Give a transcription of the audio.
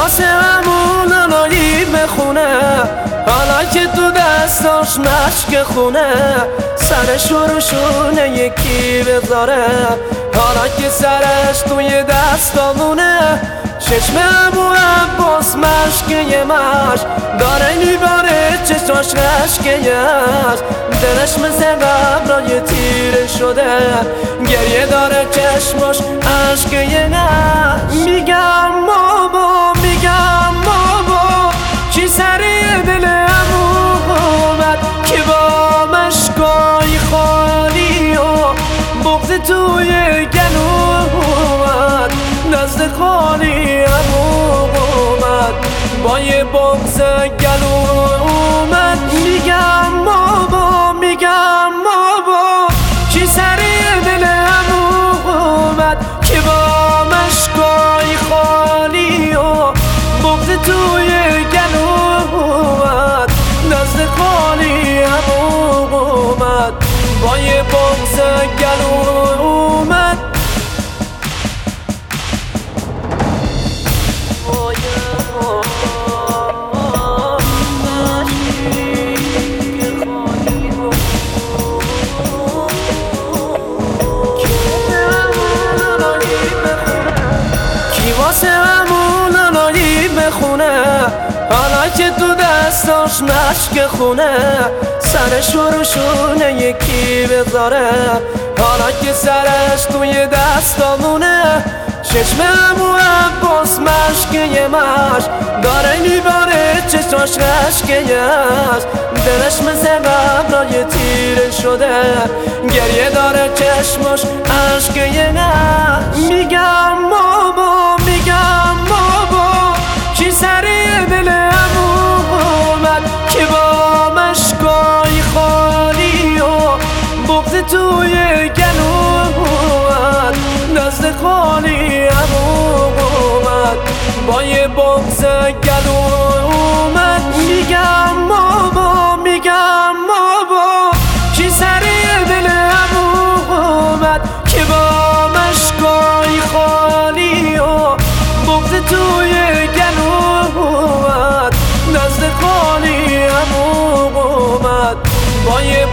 واسه همون آنایی بخونه، حالا که تو دستاش مشک خونه، سرش رو روشونه یکی بذاره، حالا که سرش توی دستامونه، چشم ابو عباس مشکه مش داره میباره، چشاش رشکه یش، دلش مثل قبرای تیره شده، گریه داره چشماش عشقه نه. میگم بابا چی سری دل عمو اومد که با مشکای خالی و بغض توی گلو اومد، نزد خالی عمو اومد با یه بغض گلو اومد. میگم بابا چی سری دل عمو اومد که با مشکای خالی و بغض توی گلو اومد، نزد خالی عمو اومد با یه بغض گلو اومد. واسه همون آنایی بخونه، حالا که تو دستاش مشک خونه، سرش رو روشونه یکی بذاره، حالا که سرش توی دستامونه، چشم ابو عباس مشکه مش داره میباره، چشاش رشکه یش، دلش مثل قبرای تیره شده، گریه داره چشماش عشقه نه. میگم بابا چی سری دل عمو اومد که با مشکای خالی و بغض توی گلو اومد، نزد خالی عمو اومد با یه بغض گلو اومد. میگم بابا چی سری دل عمو اومد که با مشکای خالی و بغض توی گلو اومد، نزد خالی عمو اومد با یه